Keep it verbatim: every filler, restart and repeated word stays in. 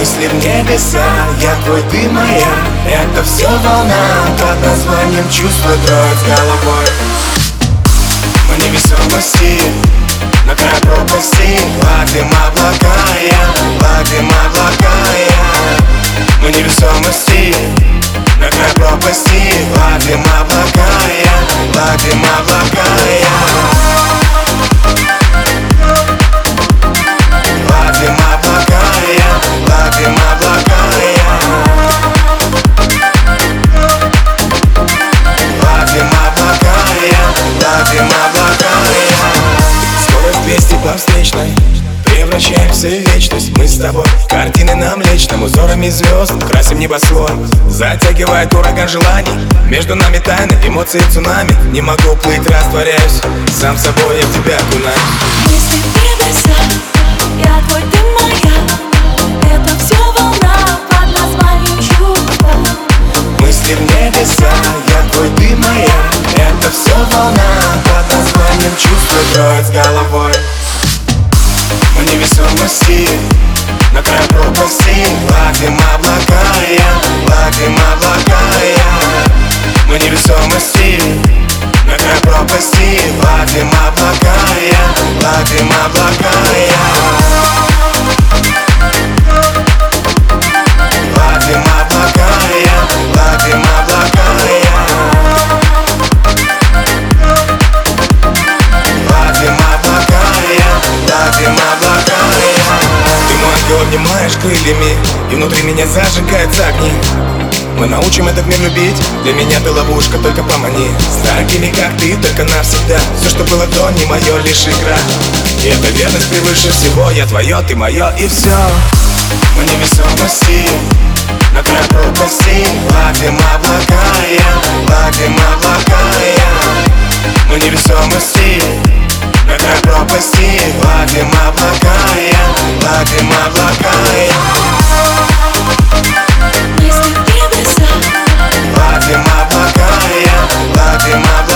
Мысли в небеса, я твой, ты моя. Это все волна под названием чувства троет с головой. Мы невесомости, на край пропасти, гладим облака, я, гладим облака, я. Мы невесомости, на край пропасти, гладим облака, я, гладим облака, я. Гладим облака, я, гладим облака, я. Гладим облака, я, гладим облака, я. Скорость двести по встречной, превращаемся в вечность. Мы с тобой картины на Млечном, узорами звезд красим небосвод. Затягивает ураган желаний, между нами тайны, эмоции цунами. Не могу плыть, растворяюсь, сам собой я в тебя окунаюсь. Мысли в небеса, я твой, ты моя. Это все волна под названием чувства. Мысли в небеса, я твой, ты моя. Это все волна под названием чувства троет с головой. Мы невесомости, на край пропасти, гладим облака, я, гладим облака, я. Мы невесомости, на край пропасти, гладим облака, я, гладим облака, я. Гладим облака, я, гладим облака, я. Гладим облака, я, гладим облака, я. Ты мой ангел, обнимаешь крыльями, и внутри меня зажигаются огни. Мы научим этот мир любить, для меня ты ловушка, только помани. С такими, как ты, только навсегда. Все, что было до, не мое, лишь игра. И эта верность превыше всего, я твое, ты мое, и все. Мы невесомости, на край пропасти, гладим облака, я, гладим облака, я. Мы невесомости, на край пропасти, гладим облака, я, гладим облака, я. Мысли в небеса, Гладим облака, я, гладим облака.